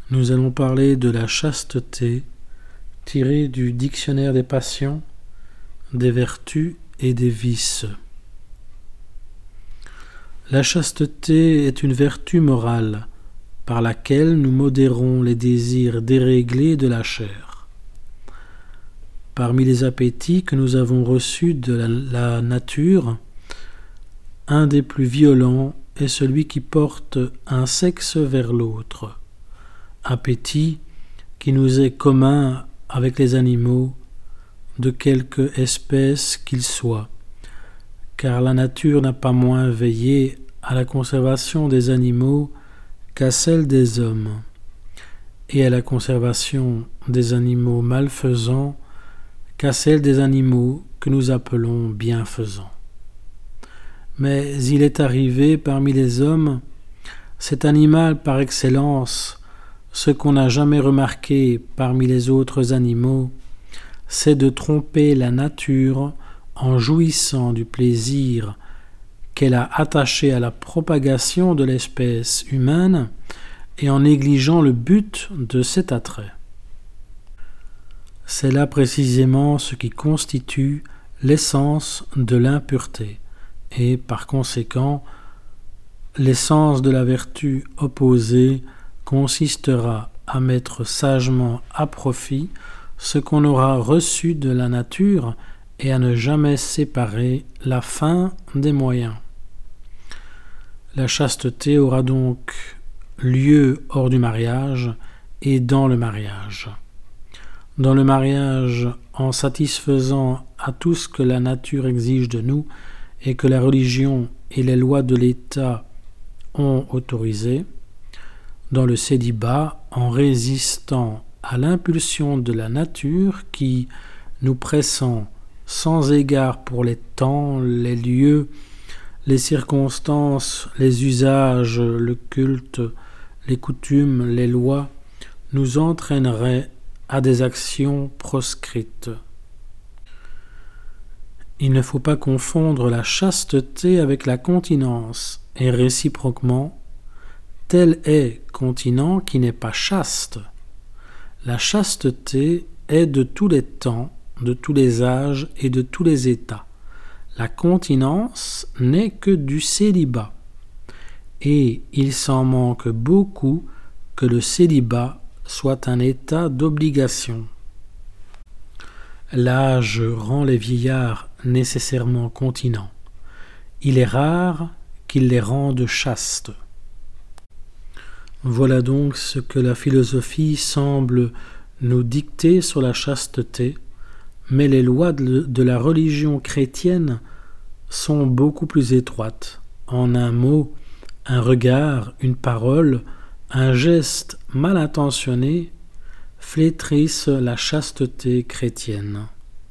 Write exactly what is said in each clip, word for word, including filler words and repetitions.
Nous allons parler de la chasteté, tirée du dictionnaire des passions, des vertus et des vices. La chasteté est une vertu morale par laquelle nous modérons les désirs déréglés de la chair. Parmi les appétits que nous avons reçus de la, la nature, un des plus violents est celui qui porte un sexe vers l'autre, appétit qui nous est commun avec les animaux, de quelque espèce qu'ils soient, car la nature n'a pas moins veillé à la conservation des animaux qu'à celle des hommes, et à la conservation des animaux malfaisants qu'à celle des animaux que nous appelons bienfaisants. Mais il est arrivé parmi les hommes cet animal par excellence, ce qu'on n'a jamais remarqué parmi les autres animaux, c'est de tromper la nature en jouissant du plaisir qu'elle a attaché à la propagation de l'espèce humaine et en négligeant le but de cet attrait. C'est là précisément ce qui constitue l'essence de l'impureté et, par conséquent, l'essence de la vertu opposée consistera à mettre sagement à profit ce qu'on aura reçu de la nature et à ne jamais séparer la fin des moyens. La chasteté aura donc lieu hors du mariage et dans le mariage. Dans le mariage, en satisfaisant à tout ce que la nature exige de nous et que la religion et les lois de l'État ont autorisé. Dans le célibat, en résistant à l'impulsion de la nature qui, nous pressant sans égard pour les temps, les lieux, les circonstances, les usages, le culte, les coutumes, les lois, nous entraînerait à des actions proscrites. Il ne faut pas confondre la chasteté avec la continence, et réciproquement, tel est continent qui n'est pas chaste. La chasteté est de tous les temps, de tous les âges et de tous les états. La continence n'est que du célibat, et il s'en manque beaucoup que le célibat soit un état d'obligation. L'âge rend les vieillards nécessairement continents. Il est rare qu'il les rende chastes. Voilà donc ce que la philosophie semble nous dicter sur la chasteté, mais les lois de, de la religion chrétienne sont beaucoup plus étroites. En un mot, un regard, une parole, un geste mal intentionné flétrissent la chasteté chrétienne.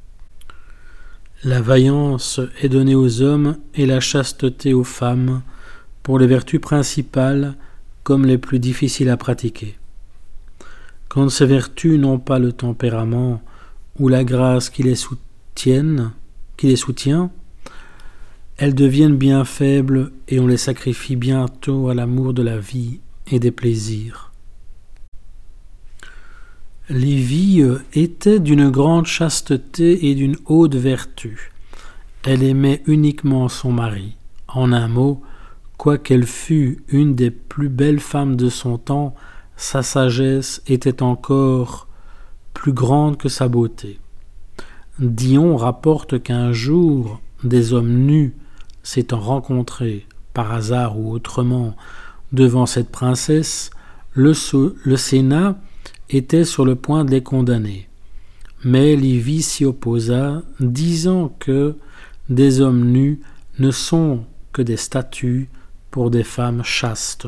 La vaillance est donnée aux hommes et la chasteté aux femmes pour les vertus principales comme les plus difficiles à pratiquer. Quand ces vertus n'ont pas le tempérament ou la grâce qui les soutiennent, qui les soutient, elles deviennent bien faibles et on les sacrifie bientôt à l'amour de la vie et des plaisirs. Livie était d'une grande chasteté et d'une haute vertu. Elle aimait uniquement son mari. En un mot, quoiqu'elle fût une des plus belles femmes de son temps, sa sagesse était encore plus grande que sa beauté. Dion rapporte qu'un jour, des hommes nus s'étant rencontrés, par hasard ou autrement, devant cette princesse, le, le Sénat était sur le point de les condamner. Mais Livie s'y opposa, disant que des hommes nus ne sont que des statues pour des femmes chastes.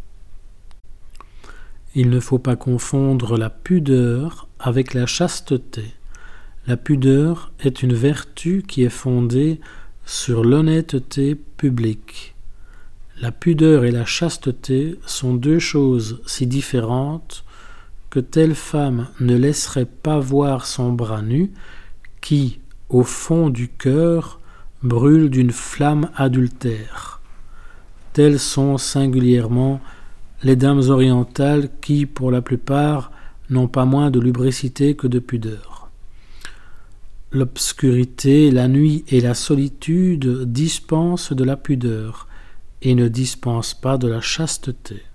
Il ne faut pas confondre la pudeur avec la chasteté. La pudeur est une vertu qui est fondée sur l'honnêteté publique. La pudeur et la chasteté sont deux choses si différentes que telle femme ne laisserait pas voir son bras nu qui, au fond du cœur, brûle d'une flamme adultère. Telles sont singulièrement les dames orientales qui, pour la plupart, n'ont pas moins de lubricité que de pudeur. L'obscurité, la nuit et la solitude dispensent de la pudeur et ne dispensent pas de la chasteté.